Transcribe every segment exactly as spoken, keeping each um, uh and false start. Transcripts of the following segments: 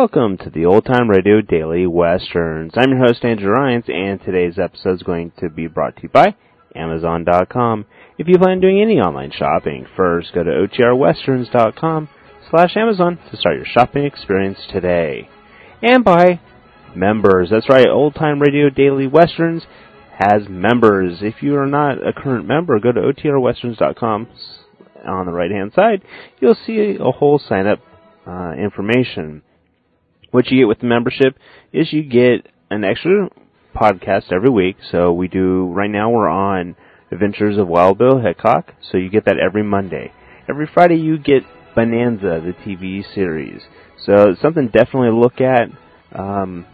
Welcome to the Old Time Radio Daily Westerns. I'm your host, Andrew Ryans, and today's episode is going to be brought to you by Amazon dot com. If you plan on doing any online shopping, first go to O T R westerns dot com slash Amazon to start your shopping experience today. And by members. That's right, Old Time Radio Daily Westerns has members. If you are not a current member, go to O T R westerns dot com. On the right-hand side, you'll see a whole sign-up uh, information. What you get with the membership is you get an extra podcast every week. So we do, right now we're on Adventures of Wild Bill Hickok, so you get that every Monday. Every Friday you get Bonanza, the T V series. So it's something definitely to look at. Um,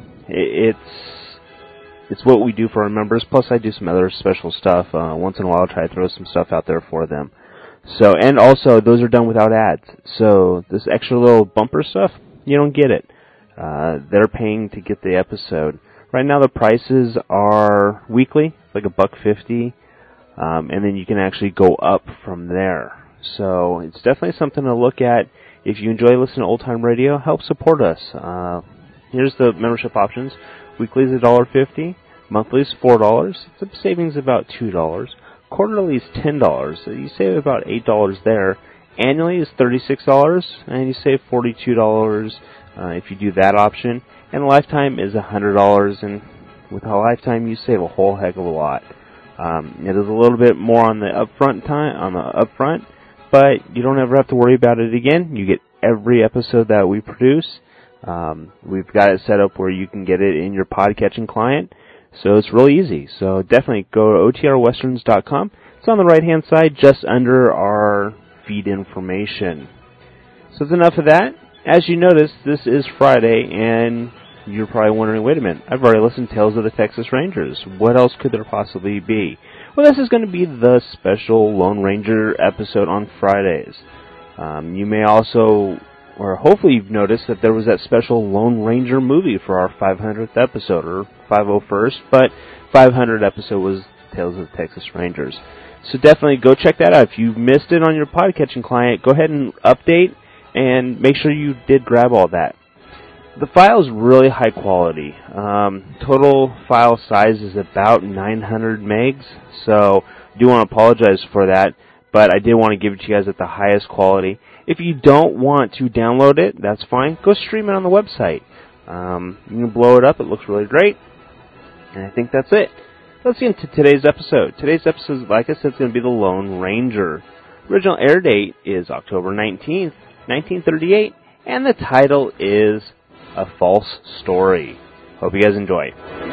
it, it's it's what we do for our members, plus I do some other special stuff. Uh, once in a while I try to throw some stuff out there for them. So, and also, those are done without ads. So, this extra little bumper stuff, you don't get it. Uh, they're paying to get the episode. Right now, the prices are weekly, like a buck fifty, um, and then you can actually go up from there. So, it's definitely something to look at. If you enjoy listening to Old Time Radio, help support us. Uh, here's the membership options. Weekly is one dollar fifty. Monthly is four dollars. It's a savings of about two dollars. Quarterly is ten dollars, so you save about eight dollars there. Annually is thirty-six dollars, and you save forty-two dollars uh, if you do that option. And lifetime is one hundred dollars, and with a lifetime you save a whole heck of a lot. Um, it is a little bit more on the upfront time, on the upfront, but you don't ever have to worry about it again. You get every episode that we produce. Um, we've got it set up where you can get it in your podcatching client. So it's really easy. So definitely go to O T R westerns dot com. It's on the right-hand side, just under our feed information. So that's enough of that. As you notice, this is Friday, and you're probably wondering, wait a minute, I've already listened to Tales of the Texas Rangers. What else could there possibly be? Well, this is going to be the special Lone Ranger episode on Fridays. Um, you may also, or hopefully you've noticed that there was that special Lone Ranger movie for our five hundredth episode, or five oh first, but five hundredth episode was Tales of the Texas Rangers. So definitely go check that out. If you missed it on your podcatching client, go ahead and update and make sure you did grab all that. The file is really high quality. Um, total file size is about nine hundred megs, so I do want to apologize for that, but I did want to give it to you guys at the highest quality. If you don't want to download it, that's fine. Go stream it on the website. Um, you can blow it up. It looks really great. And I think that's it. Let's get into today's episode. Today's episode, like I said, is going to be The Lone Ranger. Original air date is October nineteenth, nineteen thirty-eight, and the title is A False Story. Hope you guys enjoy.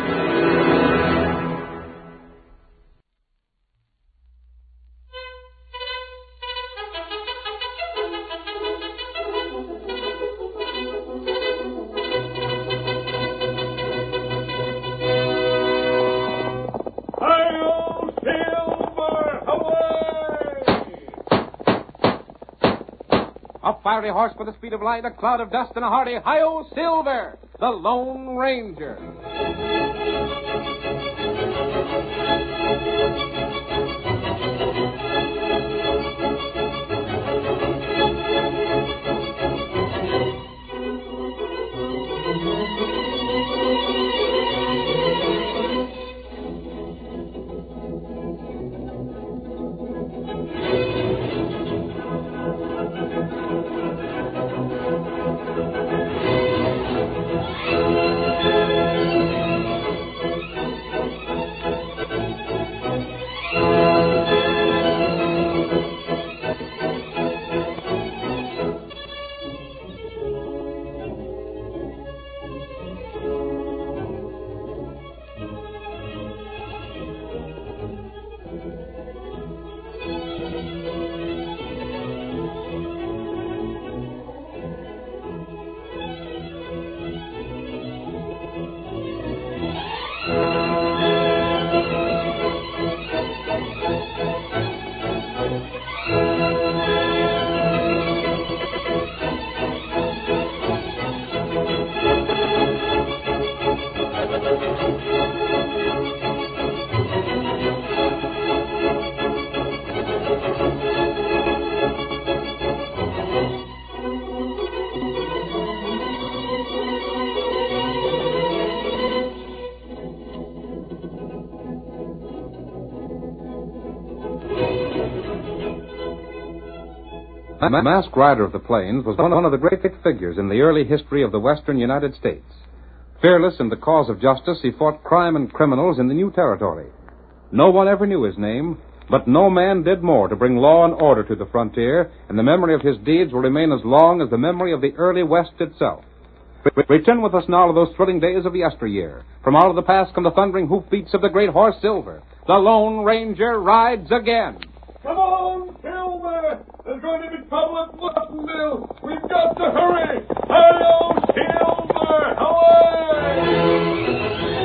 Fiery horse with the speed of light, a cloud of dust, and a hearty Hi-Yo Silver, the Lone Ranger. The masked rider of the plains was one of the great figures in the early history of the western United States. Fearless in the cause of justice, he fought crime and criminals in the new territory. No one ever knew his name, but no man did more to bring law and order to the frontier, and the memory of his deeds will remain as long as the memory of the early West itself. Return with us now to those thrilling days of yesteryear. From out of the past come the thundering hoofbeats of the great horse Silver. The Lone Ranger rides again. Come on, Silver! There's going to be trouble at Watsonville. We've got to hurry. Hi-yo, Silver! Away!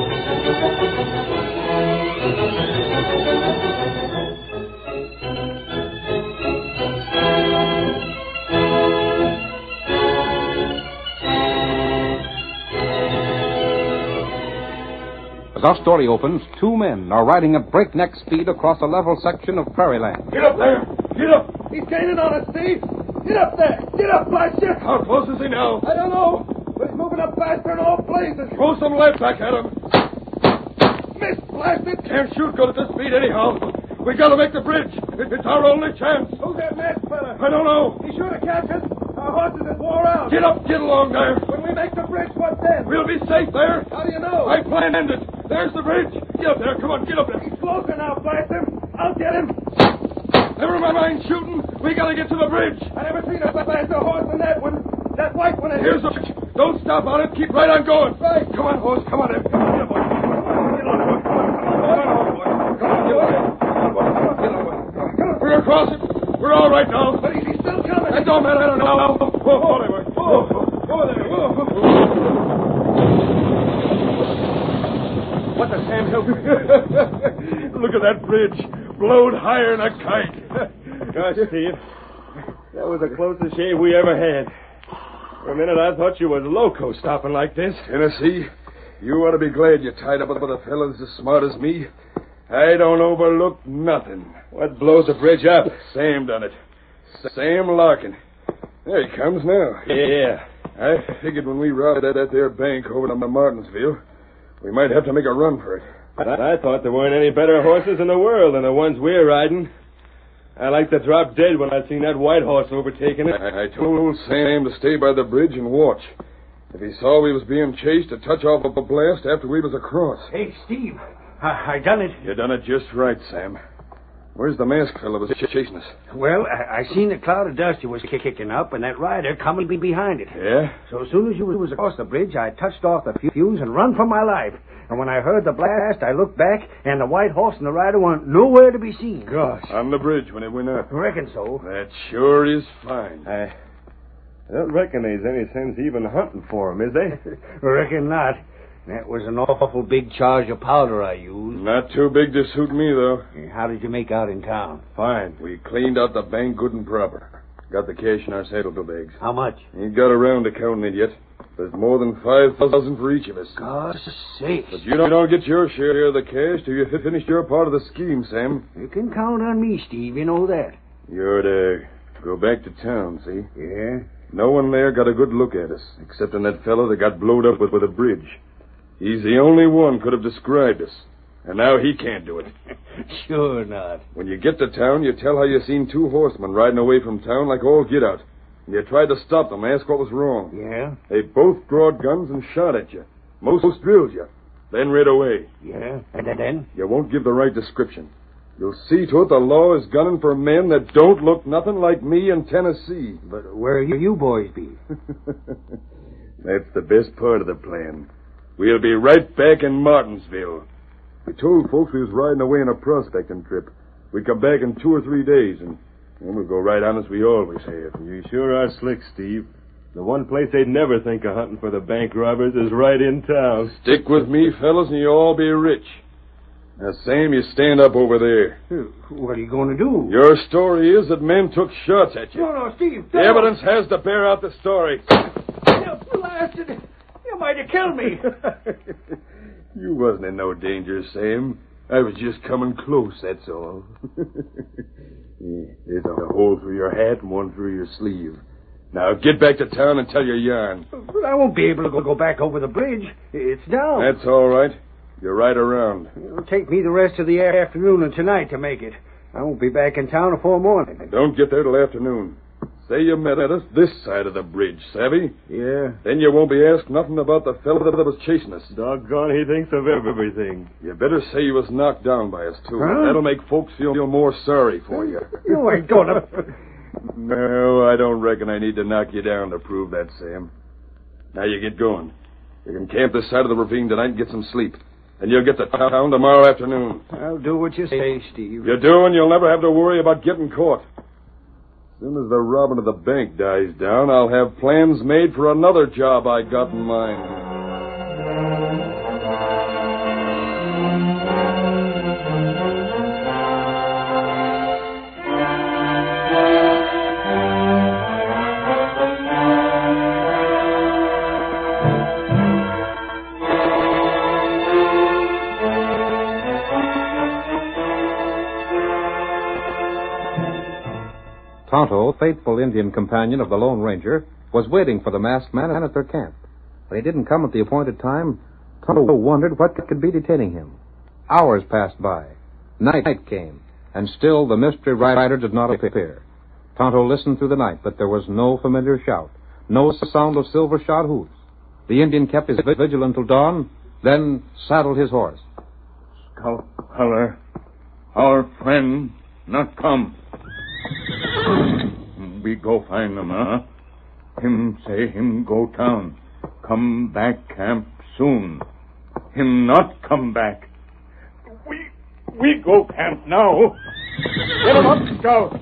As our story opens, two men are riding at breakneck speed across a level section of prairie land. Get up there! Get up! He's gaining on us, Steve! Get up there! Get up, blast you! How close is he now? I don't know, but he's moving up faster than all blazes. Throw some lead back at him. Missed, blasted! Can't shoot good at this speed anyhow. We gotta make the bridge. It's our only chance. Who's that masked fella? I don't know. He's sure to catch us. Our horses have wore out. Get up, get along there. When we make the bridge, what then? We'll be safe there. How do you know? I planned it. There's the bridge. Get up there. Come on, get up there. He's closer now, blast him. I'll get him. Never mind shooting. We gotta get to the bridge. I never seen a faster horse than that one. That white one. Here's the bridge. Don't stop on it. Keep right on going. Right. Come on, horse. Come on, Ed. Come on, get up, boy. Come on, get on, boy. Come on, come on, horse, boy. Come on, get up there. Come on, boy. Get on, boy. Come on. We're across it. We're all right now. But he's still coming. That don't matter. I don't know. Whoa, whoa, there, boy. Whoa, whoa. Over there. Whoa, whoa. What the Sam Hill? Look at that bridge. Blowed higher than a kite. Gosh, Steve, that was the closest shave we ever had. For a minute, I thought you was loco stopping like this. Tennessee, you ought to be glad you tied up with a fellow as smart as me. I don't overlook nothing. What blows the bridge up? Sam done it. Sam Larkin. There he comes now. Yeah. I figured when we robbed that, that there bank over to Martinsville, we might have to make a run for it. I, I thought there weren't any better horses in the world than the ones we're riding. I like to drop dead when I seen that white horse overtaking it. I, I told Sam to stay by the bridge and watch. If he saw we was being chased, to touch off a blast after we was across. Hey, Steve, I, I done it. You done it just right, Sam. Where's the masked fellow was ch- chasing us? Well, I, I seen the cloud of dust you was kicking up, and that rider coming be behind it. Yeah? So as soon as you was across the bridge, I touched off the fuse and run for my life. And when I heard the blast, I looked back, and the white horse and the rider weren't nowhere to be seen. Gosh. On the bridge when it went up. Reckon so. That sure is fine. I, I don't reckon there's any sense even hunting for him, is there? Reckon not. That was an awful big charge of powder I used. Not too big to suit me, though. How did you make out in town? Fine. We cleaned out the bank good and proper. Got the cash in our saddlebags. How much? Ain't got around to counting it yet. There's more than five thousand for each of us. God's sake. But you don't, you don't get your share of the cash till you finish your part of the scheme, Sam. You can count on me, Steve. You know that. You're to go back to town, see? Yeah? No one there got a good look at us, excepting that fellow that got blowed up with, with a bridge. He's the only one could have described us. And now he can't do it. Sure not. When you get to town, you tell how you seen two horsemen riding away from town like all get out. And you tried to stop them, ask what was wrong. Yeah? They both drawed guns and shot at you. Most drilled you. Then rid away. Yeah? And then? You won't give the right description. You'll see to it the law is gunning for men that don't look nothing like me in Tennessee. But where you, you boys be? That's the best part of the plan. We'll be right back in Martinsville. We told folks we was riding away on a prospecting trip. We'd come back in two or three days, and then we'll go right on as we always have. You sure are slick, Steve. The one place they'd never think of hunting for the bank robbers is right in town. Stick with me, fellas, and you'll all be rich. Now, Sam, you stand up over there. What are you going to do? Your story is that men took shots at you. No, no, Steve. The evidence has to bear out the story. You blasted. You might have killed me. You wasn't in no danger, Sam. I was just coming close, that's all. Yeah, there's a hole through your hat and one through your sleeve. Now, get back to town and tell your yarn. But I won't be able to go back over the bridge. It's down. That's all right. You're right around. It'll take me the rest of the afternoon and tonight to make it. I won't be back in town before morning. Don't get there till afternoon. Say you met at us this side of the bridge, savvy? Yeah. Then you won't be asked nothing about the fellow that was chasing us. Doggone, he thinks of everything. You better say you was knocked down by us, too. Huh? That'll make folks feel more sorry for you. You ain't gonna... No, I don't reckon I need to knock you down to prove that, Sam. Now you get going. You can camp this side of the ravine tonight and get some sleep. And you'll get to town tomorrow afternoon. I'll do what you say, Steve. You do, and you'll never have to worry about getting caught. As soon as the robbing of the bank dies down, I'll have plans made for another job I got in mind. Tonto, faithful Indian companion of the Lone Ranger, was waiting for the masked man at their camp. When he didn't come at the appointed time, Tonto wondered what could be detaining him. Hours passed by. Night came, and still the mystery rider did not appear. Tonto listened through the night, but there was no familiar shout, no sound of silver-shod hoofs. The Indian kept his vigil until dawn, then saddled his horse. Scout Color, our friend not come. We go find him, huh? Him say him go town. Come back camp soon. Him not come back. We we go camp now. Get him up, Scout.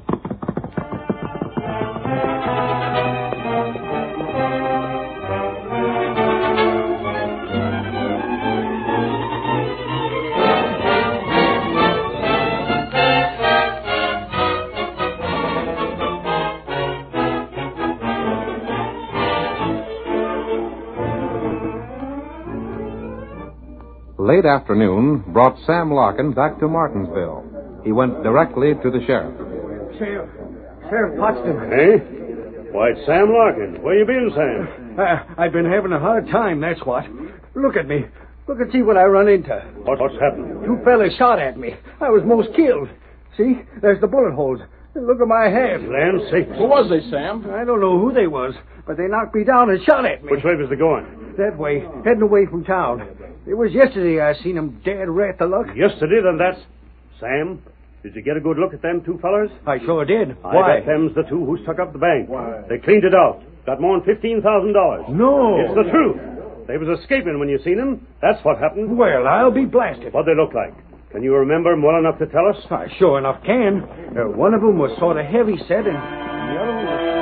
Late afternoon brought Sam Larkin back to Martinsville. He went directly to the sheriff. Sheriff. Sheriff Pottston. Hey? Why, it's Sam Larkin. Where you been, Sam? Uh, I've been having a hard time, that's what. Look at me. Look and see what I run into. What, what's happened? Two fellas shot at me. I was most killed. See? There's the bullet holes. Look at my hand. Land sakes. Who was they, Sam? I don't know who they was, but they knocked me down and shot at me. Which way was they going? That way, heading away from town. It was yesterday I seen them dead rat the luck. Yesterday, then that's... Sam, did you get a good look at them two fellers? I sure did. I Why? bet them's the two who stuck up the bank. Why? They cleaned it out. Got more than fifteen thousand dollars. No. It's the truth. They was escaping when you seen them. That's what happened. Well, I'll be blasted. What'd they look like? Can you remember 'em well enough to tell us? I sure enough can. Uh, one of them was sort of heavy set, and the other one was...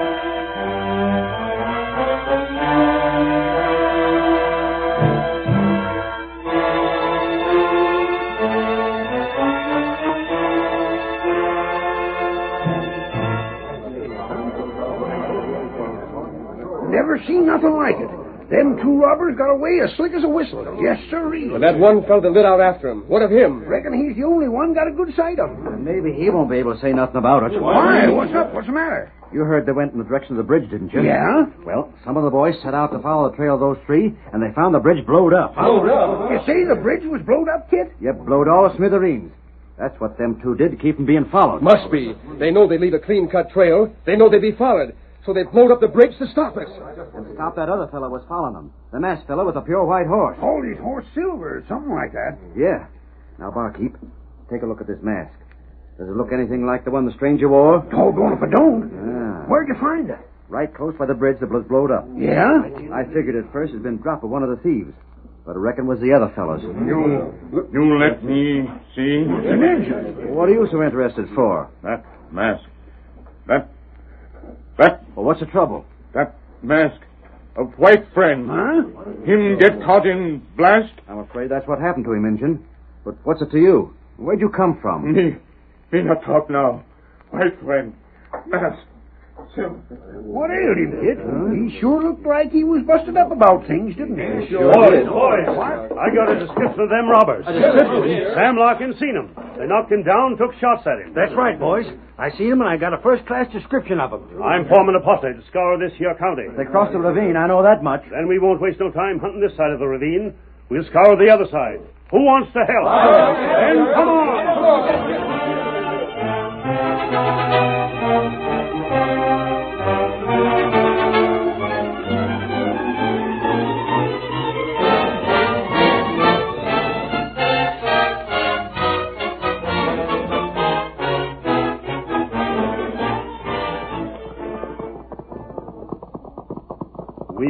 Never seen nothing like it. Them two robbers got away as slick as a whistle. Yes, sirree. Well, that one fella that lit out after him. What of him? Reckon he's the only one got a good sight of him. Maybe he won't be able to say nothing about it. Why? What's up? What's the matter? You heard they went in the direction of the bridge, didn't you? Yeah? Well, some of the boys set out to follow the trail of those three, and they found the bridge blowed up. Blowed up? You say the bridge was blowed up, Kit? Yep, blowed all to smithereens. That's what them two did to keep from being followed. Must be. They know they leave a clean-cut trail. They know they'd be followed. So they blowed up the bridge to stop us. And stop that other fellow was following them. The masked fellow with the pure white horse. Oh, his horse Silver, something like that. Yeah. Now, barkeep, take a look at this mask. Does it look anything like the one the stranger wore? Doggone if I don't. Ah. Where'd you find it? Right close by the bridge that was blowed up. Yeah? I figured at first it'd been dropped by one of the thieves, but I reckon it was the other fellows. You, you let me see. An engine. What are you so interested for? That mask. That, that, Well, what's the trouble? that mask of white friend. Huh? Him get caught in blast. I'm afraid that's what happened to him, Injun. But what's it to you? Where'd you come from? Me, me not talk now. White friend, mask. What ailed him, Kit? He sure looked like he was busted up about things, didn't he? Boys, boys, I got a description of them robbers. A description? Sam Larkin seen them. They knocked him down, took shots at him. That's right, boys. I seen them, and I got a first-class description of them. I'm forming a posse to scour this here county. They crossed the ravine, I know that much. Then we won't waste no time hunting this side of the ravine. We'll scour the other side. Who wants to help? Then come on!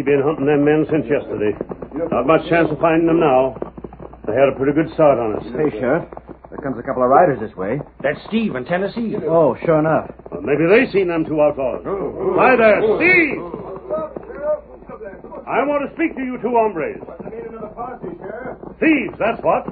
been hunting them men since yesterday. Not much chance of finding them now. They had a pretty good start on us. Hey, Sheriff. There comes a couple of riders this way. That's Steve in Tennessee. Oh, sure enough. Well, maybe they seen them two outlaws. Hi there, Steve! I want to speak to you two hombres. Thieves, that's what.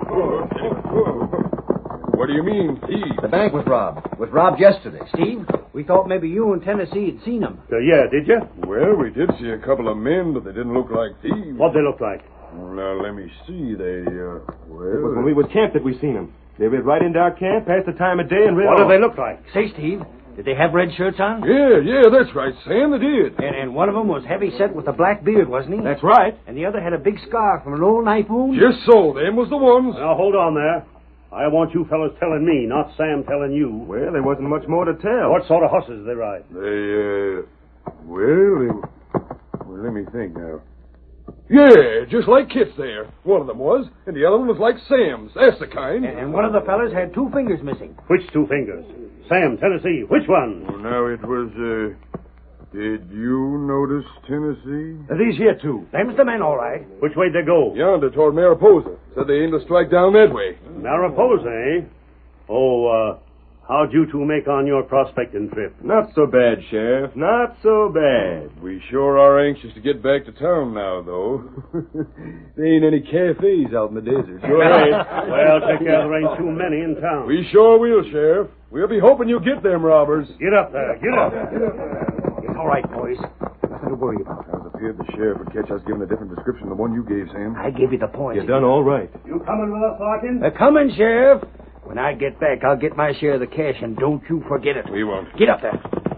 What do you mean, thieves? The bank was robbed. It was robbed yesterday. Steve, we thought maybe you in Tennessee had seen them. Uh, yeah, did you? Well, we did see a couple of men, but they didn't look like thieves. What'd they look like? Well, now, let me see. They, uh, well... It was when we was camped that we seen them. They rid right into our camp, past the time of day, and rid What off. did they look like? Say, Steve, did they have red shirts on? Yeah, yeah, that's right, Sam, they did. And, and one of them was heavy set with a black beard, wasn't he? That's right. And the other had a big scar from an old knife wound? Just so, them was the ones. Now, hold on there. I want you fellas telling me, not Sam telling you. Well, there wasn't much more to tell. What sort of horses did they ride? They, uh, well, they, well, let me think now. Yeah, just like Kit's there. One of them was, and the other one was like Sam's. That's the kind. And, and one of the fellas had two fingers missing. Which two fingers? Sam, Tennessee, which one? Well, now it was, uh, did you notice Tennessee? Uh, these here two. Them's the men, all right. Which way'd they go? Yonder toward Mariposa. Said they aimed to strike down that way. Mariposa, eh? Oh, uh, how'd you two make on your prospecting trip? Not so bad, Sheriff. Not so bad. We sure are anxious to get back to town now, though. There ain't any cafes out in the desert. Sure ain't. Well, take care there ain't too many in town. We sure will, Sheriff. We'll be hoping you'll get them robbers. Get up there. Get up. Get up there. All right, boys. Nothing to worry about. I was afraid the sheriff would catch us giving a different description than the one you gave, Sam. I gave you the point. You done all right. You coming with us, Larkin? They're coming, Sheriff. When I get back, I'll get my share of the cash, and don't you forget it. We won't. Get up there.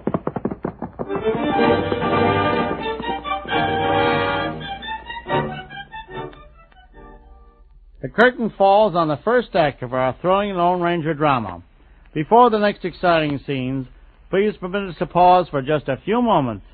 The curtain falls on the first act of our thrilling Lone Ranger drama. Before the next exciting scenes, please permit us to pause for just a few moments.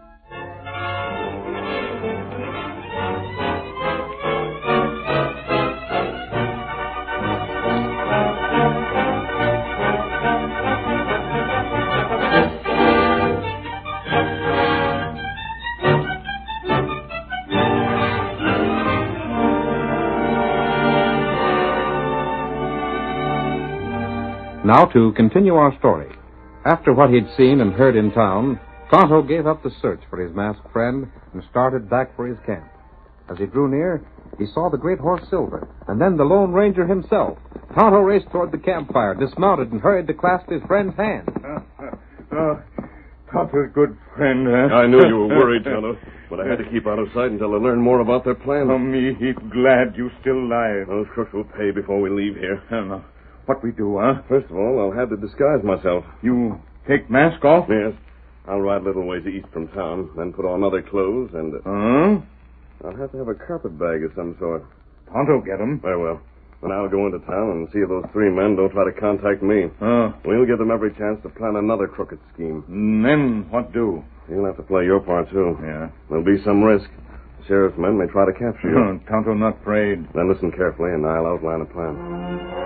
Now to continue our story. After what he'd seen and heard in town, Tonto gave up the search for his masked friend and started back for his camp. As he drew near, he saw the great horse Silver, and then the Lone Ranger himself. Tonto raced toward the campfire, dismounted, and hurried to clasp his friend's hand. Uh, uh, Tonto's good friend, huh? I knew you were worried, Tonto, but I had to keep out of sight until I learned more about their plan. Oh, me heap glad you still alive. Those crooks will pay before we leave here. Uh, what we do, huh? First of all, I'll have to disguise myself. You take mask off? Yes. I'll ride a little ways east from town, then put on other clothes, and... Uh, Huh? I'll have to have a carpet bag of some sort. Tonto get him. Very well. Then I'll go into town and see if those three men don't try to contact me. Uh, We'll give them every chance to plan another crooked scheme. then what do? You'll have to play your part, too. Yeah. There'll be some risk. The sheriff's men may try to capture you. Uh, Tonto not afraid. Then listen carefully, and I'll outline a plan.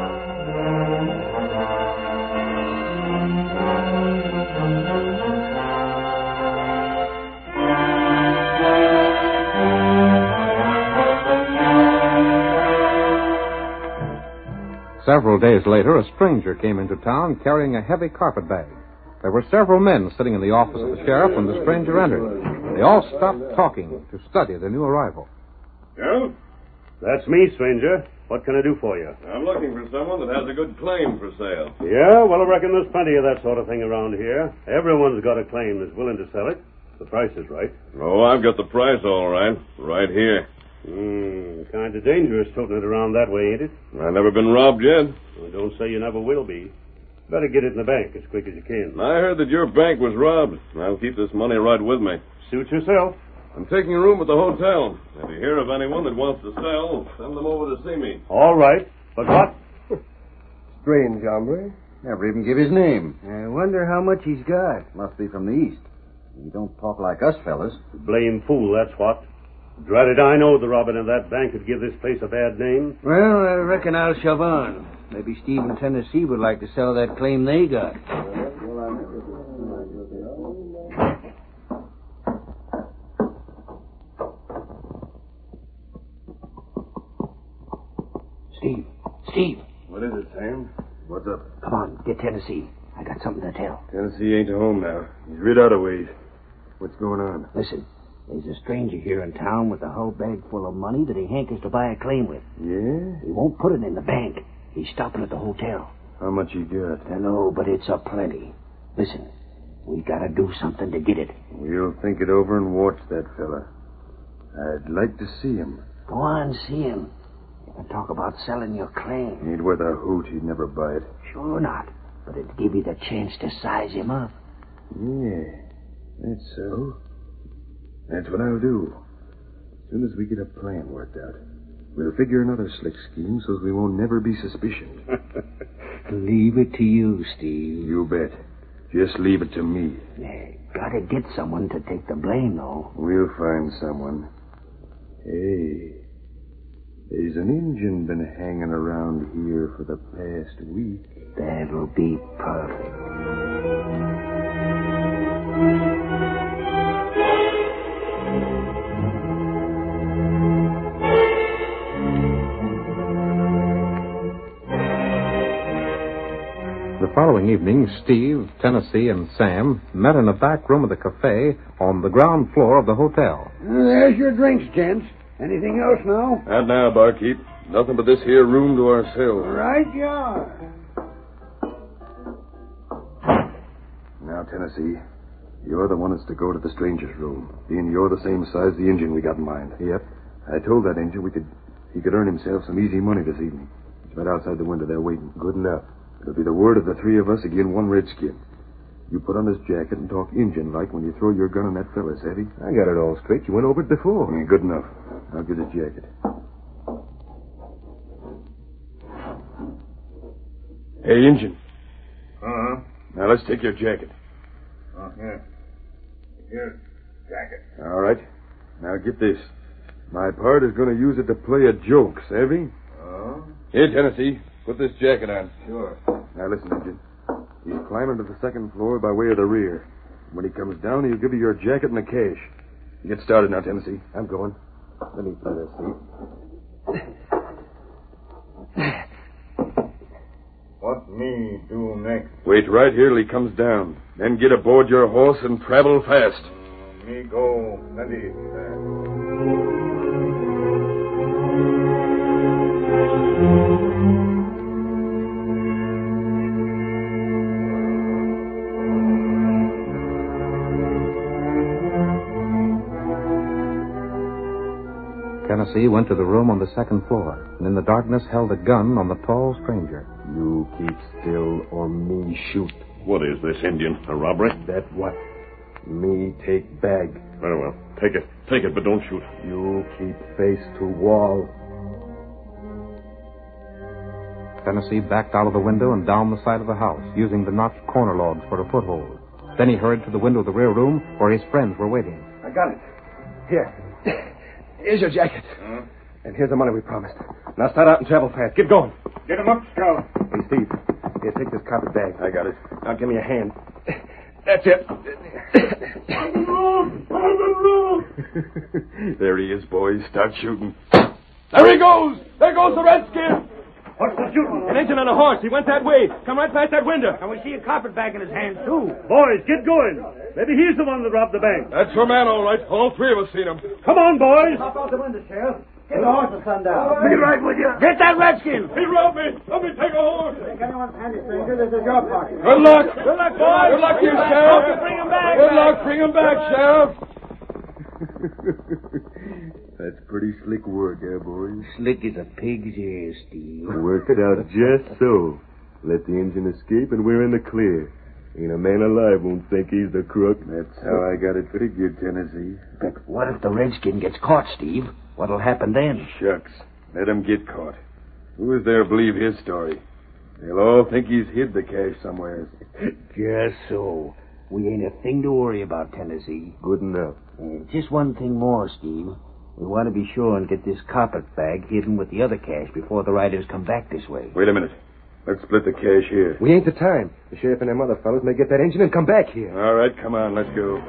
Several days later, a stranger came into town carrying a heavy carpet bag. There were several men sitting in the office of the sheriff when the stranger entered. They all stopped talking to study the new arrival. Yeah? That's me, stranger. What can I do for you? I'm looking for someone that has a good claim for sale. Yeah, well, I reckon there's plenty of that sort of thing around here. Everyone's got a claim that's willing to sell it. The price is right. Oh, I've got the price all right. Right here. Hmm, kind of dangerous toting it around that way, ain't it? I've never been robbed yet. Well, don't say you never will be. Better get it in the bank as quick as you can. I heard that your bank was robbed. I'll keep this money right with me. Suit yourself. I'm taking a room at the hotel. If you hear of anyone that wants to sell, send them over to see me. All right. But what? Strange, hombre. Never even give his name. I wonder how much he's got. Must be from the east. He don't talk like us fellas. Blame fool, that's what. Drat it, I know the robbing of that bank could give this place a bad name. Well, I reckon I'll shove on. Maybe Steve in Tennessee would like to sell that claim they got. Steve. What is it, Sam? What's up? Come on, get Tennessee. I got something to tell. Tennessee ain't home now. He's rid out of ways. What's going on? Listen, there's a stranger here in town with a whole bag full of money that he hankers to buy a claim with. Yeah? He won't put it in the bank. He's stopping at the hotel. How much you got? Dunno, but it's a plenty. Listen, we gotta do something to get it. We'll think it over and watch that fella. I'd like to see him. Go on, see him. You can talk about selling your claim. Ain't worth a hoot. He'd never buy it. Sure not. But it'd give you the chance to size him up. Yeah, that's so. That's what I'll do. As soon as we get a plan worked out, we'll figure another slick scheme so we won't never be suspicioned. Leave it to you, Steve. You bet. Just leave it to me. Yeah, gotta get someone to take the blame, though. We'll find someone. Hey, there's an Injun been hanging around here for the past week. That'll be perfect. The following evening, Steve, Tennessee, and Sam met in a back room of the cafe on the ground floor of the hotel. There's your drinks, gents. Anything else now? Not now, barkeep. Nothing but this here room to ourselves. Right you are. Now, Tennessee, you're the one that's to go to the stranger's room, being you're the same size the engine we got in mind. Yep. I told that engine we could he could earn himself some easy money this evening. He's right outside the window there waiting. Good enough. It'll be the word of the three of us again one redskin. You put on this jacket and talk Injun-like when you throw your gun on that fella, Savvy. I got it all straight. You went over it before. Yeah, good enough. I'll get his jacket. Hey, Injun. Uh-huh. Now, let's take your jacket. Oh, here. Here's jacket. All right. Now, get this. My part is going to use it to play a joke, Savvy? Oh? Here, Tennessee. Put this jacket on. Sure. Now, listen, Injun. He's climbing to the second floor by way of the rear. When he comes down, he'll give you your jacket and the cash. Get started now, Tennessee. I'm going. Let me play this seat. What me do next? Wait right here till he comes down. Then get aboard your horse and travel fast. Uh, me go plenty fast. Tennessee went to the room on the second floor, and in the darkness held a gun on the tall stranger. You keep still or me shoot. What is this, Indian? A robbery? That what? Me take bag. Very well. Take it. Take it, but don't shoot. You keep face to wall. Tennessee backed out of the window and down the side of the house, using the notched corner logs for a foothold. Then he hurried to the window of the rear room, where his friends were waiting. I got it. Here. Here's your jacket. Huh? And here's the money we promised. Now start out and travel fast. Get going. Get him up, Scout. Hey, Steve. Here, take this carpet bag. I got it. Now give me a hand. That's it. There he is, boys. Start shooting. There he goes! There goes the redskin! What's the shooting? An engine on a horse. He went that way. Come right past that window. And we see a carpetbag in his hand, too. Boys, get going. Maybe he's the one that robbed the bank. That's your man, all right. All three of us seen him. Come on, boys. Hop out the window, Sheriff. Get the horse and sundown. Be right with you. Get that redskin. He robbed me. Let me take a horse. Take anyone's handy, stranger. This is your pocket. Good luck. Good luck, boys. Good luck to you, Sheriff. Bring him back. Good luck. Bring him back, Sheriff. That's pretty slick work, eh, boys? Slick as a pig's ear, Steve. Worked it out just so. Let the engine escape and we're in the clear. Ain't a man alive won't think he's the crook. That's how I got it figured, Tennessee. But what if the redskin gets caught, Steve? What'll happen then? Shucks. Let him get caught. Who is there to believe his story? They'll all think he's hid the cash somewhere. Just so. We ain't a thing to worry about, Tennessee. Good enough. And just one thing more, Steve. We want to be sure and get this carpetbag hidden with the other cash before the riders come back this way. Wait a minute. Let's split the cash here. We ain't the time. The sheriff and them other fellows may get that engine and come back here. All right, come on, let's go.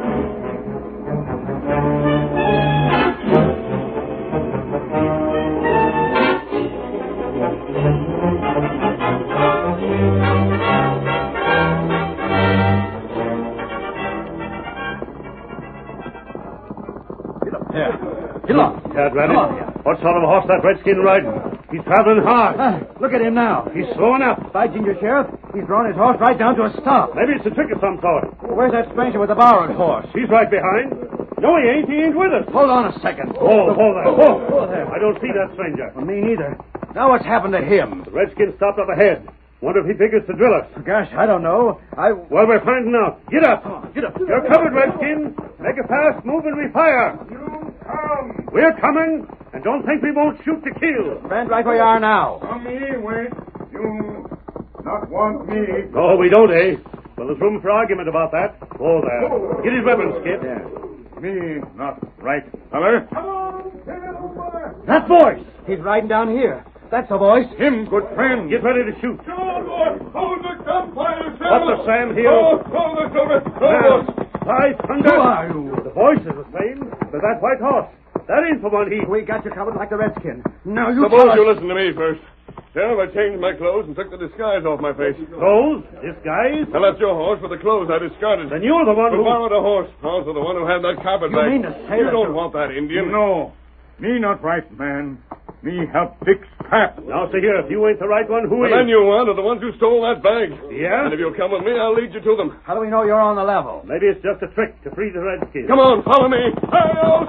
that, Randy. What sort of a horse that redskin riding? He's traveling hard. Uh, look at him now. He's slowing up. By Ginger Sheriff, he's drawn his horse right down to a stop. Maybe it's a trick of some sort. Where's that stranger with the borrowed horse? He's right behind. No, he ain't. He ain't with us. Hold on a second. Oh, hold there. Oh, oh, there. I don't see that stranger. Well, me neither. Now what's happened to him? The redskin stopped up ahead. Wonder if he figures to drill us. Gosh, I don't know. I... Well, we're finding out. Get up. Get up. You're covered, redskin. Make a fast move and we fire. You come. We're coming, and don't think we won't shoot to kill. Stand right where you are now. Come me, wait. You not want me. No, we don't, eh? Well, there's room for argument about that. Oh, there. Get his weapons, Skip. Yeah. Me not right, feller. Come on. That voice. He's riding down here. That's the voice. Him, good friend. Get ready to shoot. Hold the gunfire, What's the Sam Hill? Hold, hold the silver. Now, by thunder. Who are you? The voice is the same, but that white horse. That ain't the one he... We got you covered like the redskin. Now you Suppose tell you us... listen to me first. Sheriff, I changed my clothes and took the disguise off my face. Clothes? Disguise? I left your horse for the clothes I discarded. Then you're the one who... who... borrowed a horse. Also the one who had that carpet You bag. mean to say You that don't you- want that Indian. No. Me not right, man. Me help fix trap. Now, see here, if you ain't the right one, who The is? men you want are the ones who stole that bag. Yeah? And if you'll come with me, I'll lead you to them. How do we know you're on the level? Maybe it's just a trick to free the redskin. Come on, follow me. Hi-yo,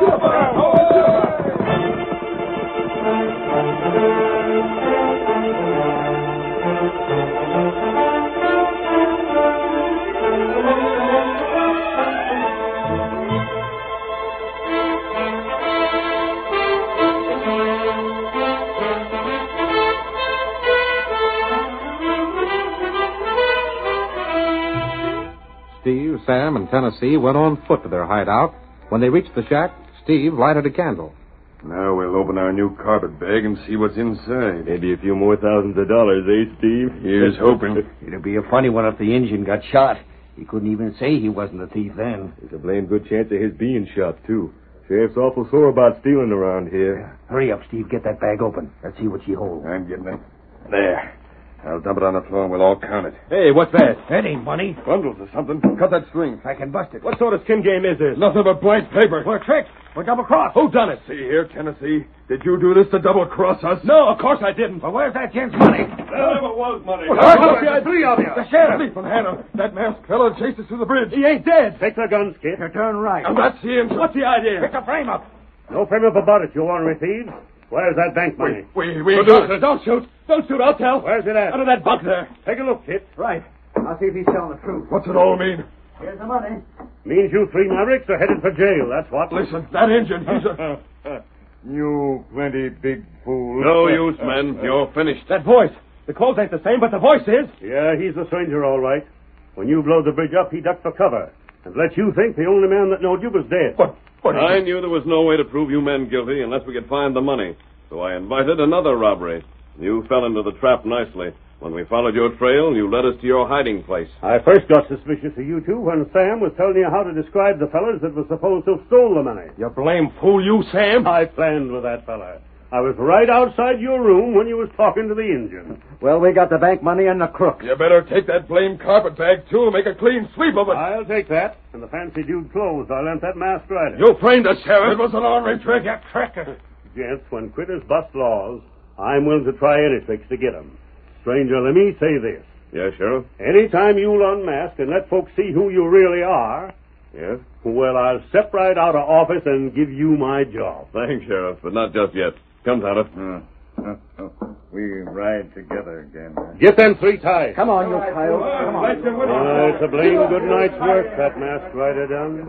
Steve, Sam, and Tennessee went on foot to their hideout. When they reached the shack, Steve lighted a candle. Now we'll open our new carpet bag and see what's inside. Maybe a few more thousands of dollars, eh, Steve? Here's hoping. It'd be a funny one if the Injun got shot. He couldn't even say he wasn't a thief then. There's a blame good chance of his being shot, too. Sheriff's awful sore about stealing around here. Hurry up, Steve. Get that bag open. Let's see what she holds. I'm getting it. There. I'll dump it on the floor and we'll all count it. Hey, what's that? That ain't money. Bundles or something. Cut that string. I can bust it. What sort of skin game is this? Nothing but blank paper. We're tricked. We're double crossed. Who done it? See here, Tennessee. Did you do this to double cross us? No, of course I didn't. Well, where's that gent's money? There never was money. Well, What's the three of you? The sheriff. Leap from Hannah. That masked fellow chased us through the bridge. He ain't dead. Take the guns, Skip. You turn right. And that's the Injun. What's the idea? Pick the frame up. No frame up about it, you ornery thieves. Where's that bank money? We, we, Well, got don't, don't shoot. Don't shoot, I'll tell. Where's it at? Under that bunk there. Take a look, Kit. Right. I'll see if he's telling the truth. What's it all mean? Here's the money. Means you three mavericks are headed for jail, that's what. Listen, that Injun, he's a... you plenty big fool. No use, men. You're finished. That voice. The clothes ain't the same, but the voice is. Yeah, he's the stranger, all right. When you blowed the bridge up, he ducked for cover and let you think the only man that knowed you was dead. But, but... I knew there was no way to prove you men guilty unless we could find the money. So I invited another robbery. You fell into the trap nicely. When we followed your trail, you led us to your hiding place. I first got suspicious of you two when Sam was telling you how to describe the fellas that were supposed to have stole the money. You blame fool, you, Sam. I planned with that fella. I was right outside your room when you was talking to the Injun. Well, we got the bank money and the crook. You better take that blame carpet bag, too, and make a clean sweep of it. I'll take that. And the fancy dude clothes I lent that masked rider. You framed us, Sheriff. It was an ornery trick. You trick. Gents, when critters bust laws, I'm willing to try any tricks to get 'em. Stranger, let me say this. Yes, Sheriff? Anytime you'll unmask and let folks see who you really are, Yes? well, I'll step right out of office and give you my job. Thanks, Sheriff, but not just yet. Come, Tonto. Uh, uh, uh, we ride together again. Huh? Get them three ties. Come on, you coyote. Come on. Uh, it's a blame good night's work that masked rider done.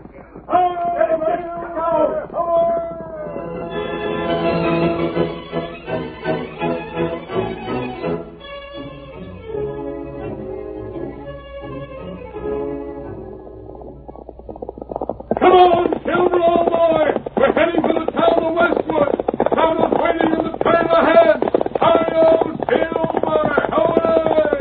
Come on, Silver, old boy! We're heading for the town of Westwood. Town is waiting in the trail ahead. Hi-yo, Silver! Hooray!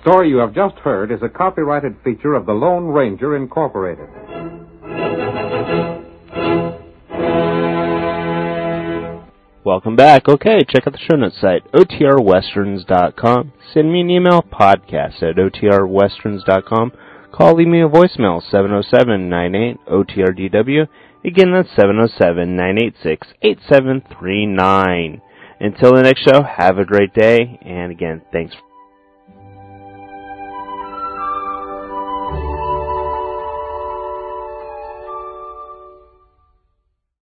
story you have just heard is a copyrighted feature of the Lone Ranger, Incorporated. Welcome back. Okay, check out the show notes site, O T R westerns dot com. Send me an email, podcast at O T R westerns dot com. Call, leave me a voicemail, seven oh seven, nine eight, O T R D W. Again, that's seven oh seven, nine eight six, eight seven three nine. Until the next show, have a great day, and again, thanks for